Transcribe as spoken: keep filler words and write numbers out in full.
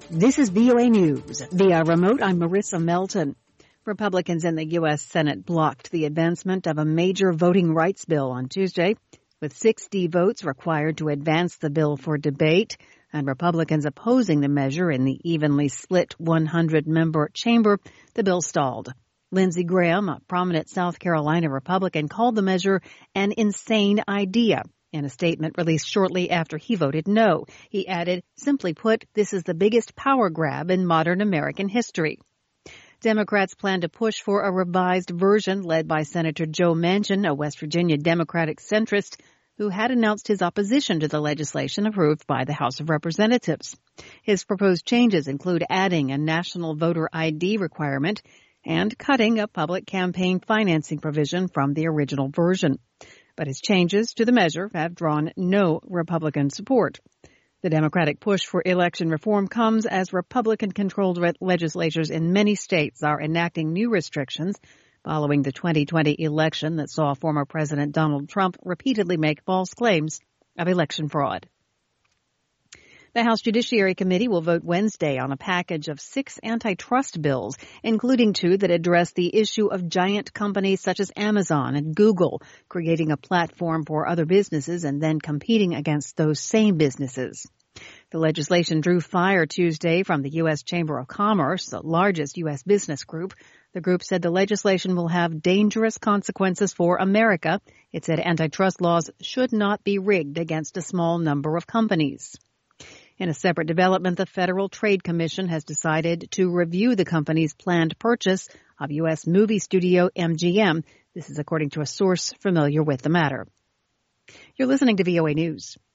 This is V O A News. Via remote, I'm Marissa Melton. Republicans in the U S. Senate blocked the advancement of a major voting rights bill on Tuesday, with sixty votes required to advance the bill for debate, and Republicans opposing the measure in the evenly split one hundred member chamber. The bill stalled. Lindsey Graham, a prominent South Carolina Republican, called the measure an insane idea. In a statement released shortly after he voted no, he added, simply put, this is the biggest power grab in modern American history. Democrats plan to push for a revised version led by Senator Joe Manchin, a West Virginia Democratic centrist, who had announced his opposition to the legislation approved by the House of Representatives. His proposed changes include adding a national voter I D requirement and cutting a public campaign financing provision from the original version. But his changes to the measure have drawn no Republican support. The Democratic push for election reform comes as Republican-controlled legislatures in many states are enacting new restrictions following the twenty twenty election that saw former President Donald Trump repeatedly make false claims of election fraud. The House Judiciary Committee will vote Wednesday on a package of six antitrust bills, including two that address the issue of giant companies such as Amazon and Google creating a platform for other businesses and then competing against those same businesses. The legislation drew fire Tuesday from the U S. Chamber of Commerce, the largest U S business group. The group said the legislation will have dangerous consequences for America. It said antitrust laws should not be rigged against a small number of companies. In a separate development, the Federal Trade Commission has decided to review the company's planned purchase of U S movie studio M G M. This is according to a source familiar with the matter. You're listening to V O A News.